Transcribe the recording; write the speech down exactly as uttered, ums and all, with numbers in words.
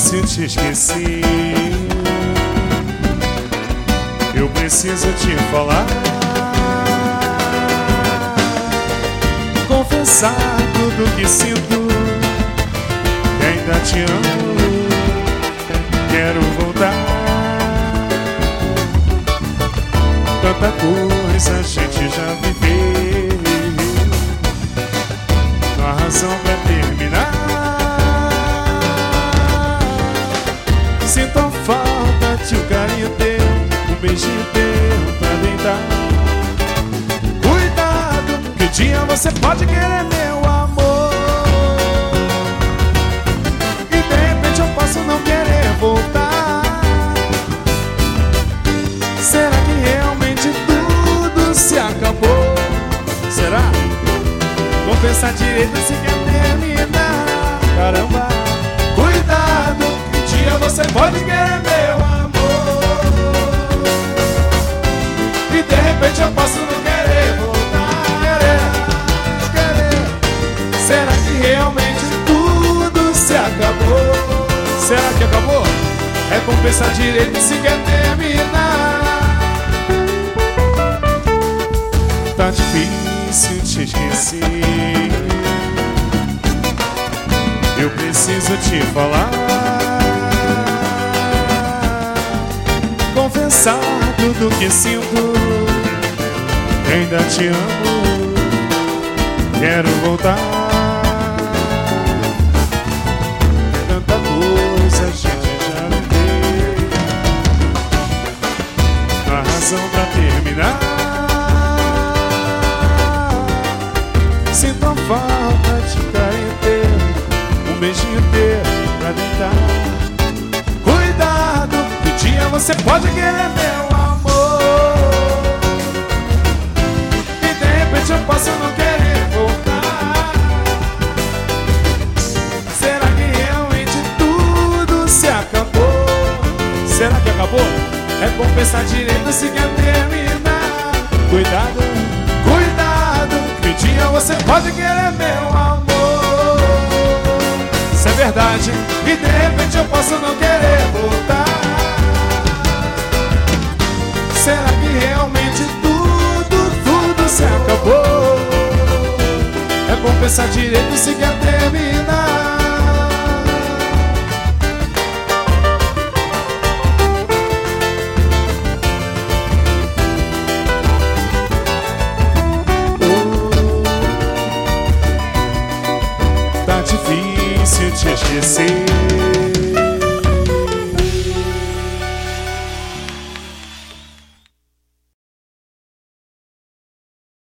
difícil te esquecer. Eu preciso te falar, confessar tudo que sinto, que ainda te amo, quero voltar. Tanta coisa a gente já viveu, não há razão pra terminar. Sinto a falta de um carinho teu, um beijinho teu pra deitar. Cuidado, que um dia você pode querer meu amor, e de repente eu posso não querer voltar. Será que realmente tudo se acabou? Será? Vou pensar direito se quer terminar. Caramba, cuidado, que um dia você pode querer meu amor, e de repente eu posso não querer voltar. Querer, querer. Será que realmente tudo se acabou? Será que acabou? É bom pensar direito se quer terminar. Tá difícil te esquecer, eu preciso te falar, confessar tudo que sinto, que ainda te amo, quero voltar. Tanta coisa a gente já viveu, não há razão pra terminar. Sinto a falta de carinho teu, um beijinho teu pra deitar. Cuidado, que um dia você pode querer meu amor, e de repente eu posso não querer voltar. Será que realmente tudo se acabou? Será que acabou? É bom pensar direito se quer terminar. Cuidado, cuidado, que um dia você pode querer meu amor, isso é verdade, e de repente eu posso não querer voltar. Será que realmente tudo, tudo se acabou? É bom pensar direito se quer terminar.